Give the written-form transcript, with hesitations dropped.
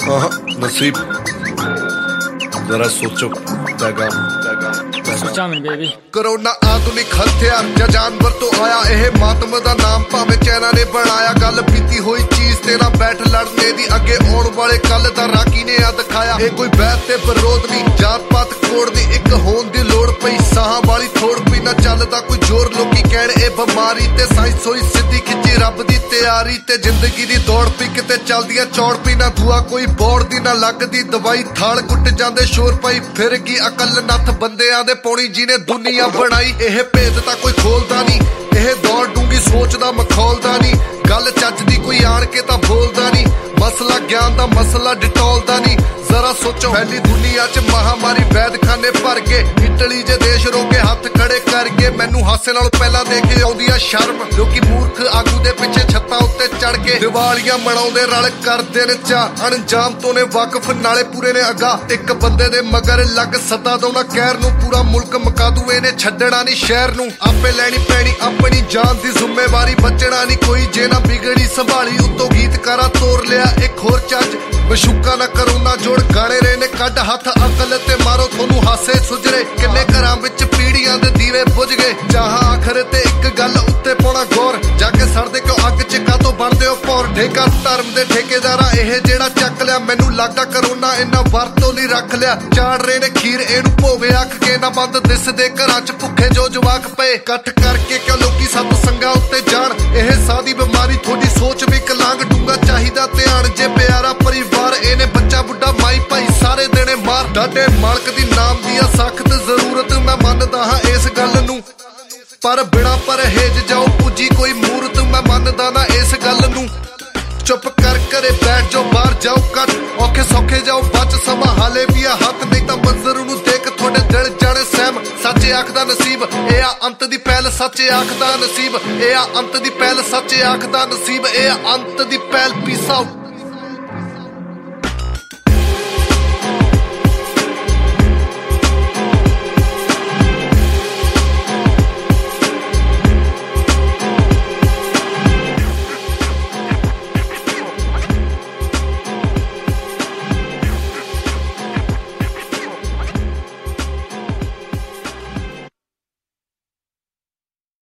नसीब जरा सोचो करोना आधुनिक हथियार या जानवर तो आया यह मातम दा नाम भावे चाइना ने बनाया गल बीती हुई चीज तेरा बैठ लड़ने दी अगे आने वाले कल दा राकी ने आ दिखाया ये कोई बैत ते विरोध नहीं जात पात कोड़ दी एक होन दी लोड़ पई साहां वाली थोड़ पई ना चलदा कोई जोर लोकी कहण ए बीमारी ते साइंस होई सिद्धी खिच्ची रब दी तैयारी ते जिंदगी दी दौड़ पई किते चलदियां चौड़ पई ना दुआ कोई बौड़ दी ना लगदी दवाई थाल गुट जांदे शोर पई फिर की अकल नथ बंदियां दे पौणी जिने दुनिया बनाई यह भेद तां कोई खोलदा नहीं यह दौड़ डूंगी सोचदा मखौलदा नहीं गल चजदी कोई आण के तां बोलदा नहीं मसला ज्ञान दा मसला डिटोलदा नहीं जरा सोचो फैली दुनिया च महामारी वैद खाने भर के इटली जे देश रोके हाथ खड़े करके मैनू हासे नाल पहला देखे आउंदी आ शर्म लोकी मूर्ख आगू दे पिछे छत्तां उत्ते चढ़ के दिवालियां मनाउंदे रल करदे ने चा अनजाम तो ने वाकफ नाले पूरे ने अगा एक बंदे दे मगर लग सदा दो ना कहर नू पूरा मुल्क मका दू इहने छड्डना नहीं शहर नू आपे लैनी पैनी अपनी जान दी जिम्मेवारी बचना नहीं कोई जे ना बिगड़ी संभाली उत्तों गीतकारा तोड़ लिया एक होर चज बशुका ना करो ना जोड़ गाने रहे ने कड हाथ अकल ते मारो थोनू हासे सुजरे किन्ने घरां विच पीड़ियां दे दीवे बुझ गए जहां आखिर ते एक गल उत्ते पाउणा गौर जाके सड़दे क्यों अग च कातों बनदे हो भौर ठेका धर्म दे ठेकेदारा इह जेड़ा चक लिया मैनू लगदा करोना इन्ना वरतों लई रख लिया चाड़ रहे ने खीर इहनू भोवे अख के ना बंद दिसदे घरां च भुखे जो जवाक पे कट करके क्यों लोकी सत संगा उत्ते जाण इह साह दी बीमारी थोड़ी सोच भी कलांग डूंगा चाहिदा ध्यान जे प्यारा परिवार इहने बच्चा बुढ़ा माई भाई सारे देने मार डाडे मालक दी नाम दी सख्त जरूरत मैं मनदा हां इस गल नू पर बिना परहेज जाओ पुजी कोई मूरत मैं मनदा ना इस गल नू चुप कर करे बैठ जाओ बाहर जाओ कट औखे सौखे जाओ बच समा हाले भी आ हथ नहीं तां मंजर नू देख थोड़े दिल जाने सहम सच्चे आखदा नसीब ए आ अंत दी पहल सच्चे आखदा नसीब ए आ अंत दी पहल सच्चे आखदा नसीब ए आ अंत दी पहल पीस आउट